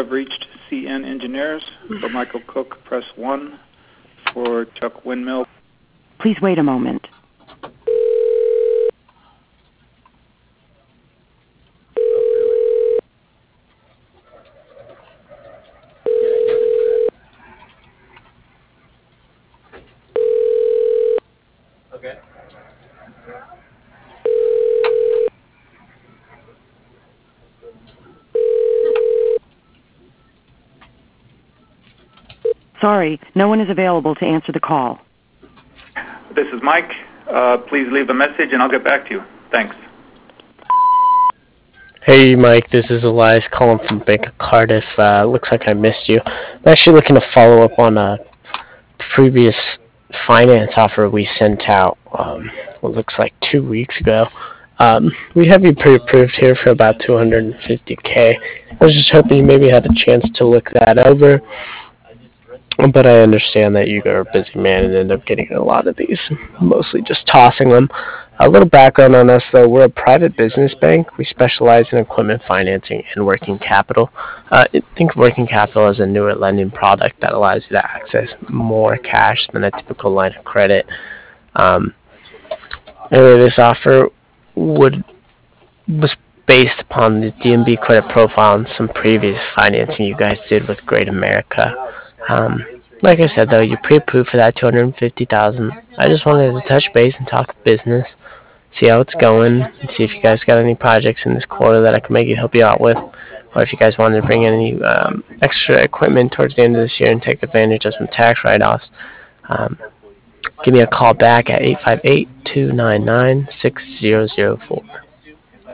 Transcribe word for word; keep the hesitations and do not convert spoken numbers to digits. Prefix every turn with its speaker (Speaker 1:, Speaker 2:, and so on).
Speaker 1: have reached C N Engineers. For Michael Cook, press one. For Chuck Windmill.
Speaker 2: Please wait a moment.
Speaker 3: Okay.
Speaker 2: Sorry, no one is available to answer the call.
Speaker 1: This is Mike. Uh, please leave a message and I'll get back to you. Thanks.
Speaker 4: Hey Mike, this is Elias calling from Bank of Cardiff. Uh, looks like I missed you. I'm actually looking to follow up on a previous finance offer we sent out, um, what looks like two weeks ago. Um, we have you pre-approved here for about two hundred fifty K. I was just hoping you maybe had a chance to look that over. But I understand that you are a busy man and end up getting a lot of these, mostly just tossing them. A little background on us, though. We're a private business bank. We specialize in equipment financing and working capital. Uh, think of working capital as a newer lending product that allows you to access more cash than a typical line of credit. Um, anyway, this offer would was based upon the D and B credit profile and some previous financing you guys did with Great America. Um, like I said, though, you're pre-approved for that two hundred fifty thousand dollars. I just wanted to touch base and talk business, see how it's going, and see if you guys got any projects in this quarter that I can maybe help you out with, or if you guys wanted to bring in any um, extra equipment towards the end of this year and take advantage of some tax write-offs. Um, give me a call back at eight five eight, two nine nine, six zero zero four.